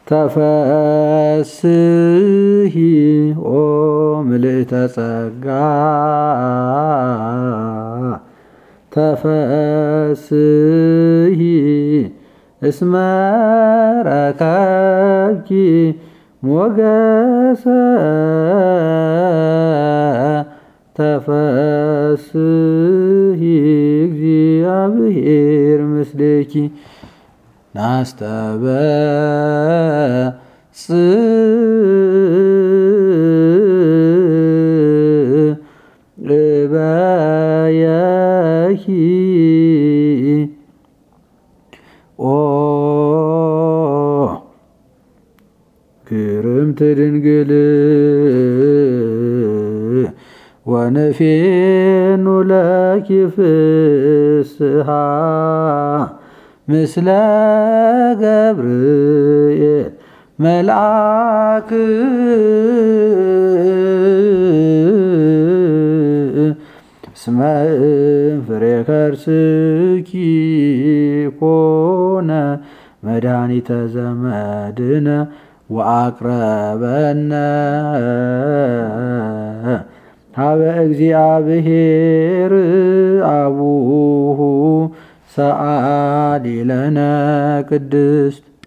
ተፈስሒ ኦ ምልዕተ ጸጋ ተፈስሒ እስመ ረከብኪ ሞገሰ ተፈስሒ እግዚአብሔር ምስሌኪ ናስተበጽእበየኪ ኦ ግርምት ድንግል ወንፌኑ ለኪ ፍስሓ ምስለ ገብርኤል መልአክ እስመ እምፍሬ ከርስኪ ኮነ መድኃኒተ ዘመድነ ወአቅረበነ ሀበ እግዚአብሔር አቡሁ ሰአሊ ለነ ቅድስት